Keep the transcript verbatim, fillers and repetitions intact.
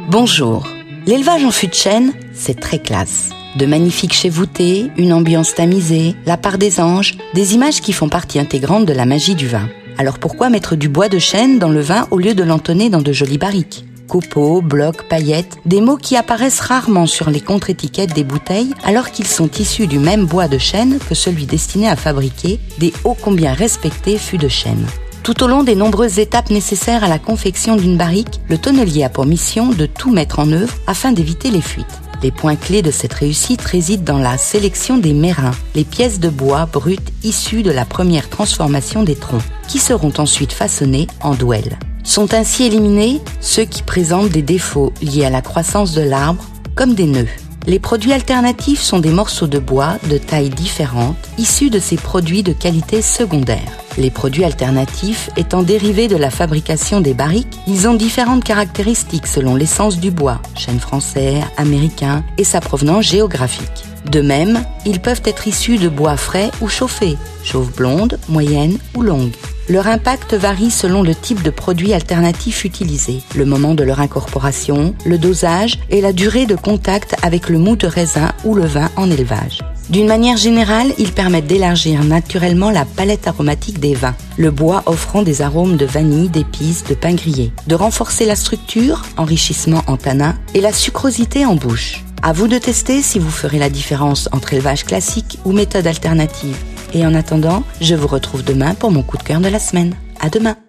Bonjour, l'élevage en fût de chêne, c'est très classe. De magnifiques chais voûtés, une ambiance tamisée, la part des anges, des images qui font partie intégrante de la magie du vin. Alors pourquoi mettre du bois de chêne dans le vin au lieu de l'entonner dans de jolies barriques ? Copeaux, blocs, paillettes, des mots qui apparaissent rarement sur les contre-étiquettes des bouteilles alors qu'ils sont issus du même bois de chêne que celui destiné à fabriquer des ô combien respectés fûts de chêne. Tout au long des nombreuses étapes nécessaires à la confection d'une barrique, le tonnelier a pour mission de tout mettre en œuvre afin d'éviter les fuites. Les points clés de cette réussite résident dans la sélection des mérins, les pièces de bois brutes issues de la première transformation des troncs, qui seront ensuite façonnés en douelles. Sont ainsi éliminés ceux qui présentent des défauts liés à la croissance de l'arbre, comme des nœuds. Les produits alternatifs sont des morceaux de bois de tailles différentes, issus de ces produits de qualité secondaire. Les produits alternatifs étant dérivés de la fabrication des barriques, ils ont différentes caractéristiques selon l'essence du bois, chêne français, américain et sa provenance géographique. De même, ils peuvent être issus de bois frais ou chauffés, chauve blonde, moyenne ou longue. Leur impact varie selon le type de produit alternatif utilisé, le moment de leur incorporation, le dosage et la durée de contact avec le mou de raisin ou le vin en élevage. D'une manière générale, ils permettent d'élargir naturellement la palette aromatique des vins, le bois offrant des arômes de vanille, d'épices, de pain grillé, de renforcer la structure, enrichissement en tanin et la sucrosité en bouche. À vous de tester si vous ferez la différence entre élevage classique ou méthode alternative. Et en attendant, je vous retrouve demain pour mon coup de cœur de la semaine. À demain!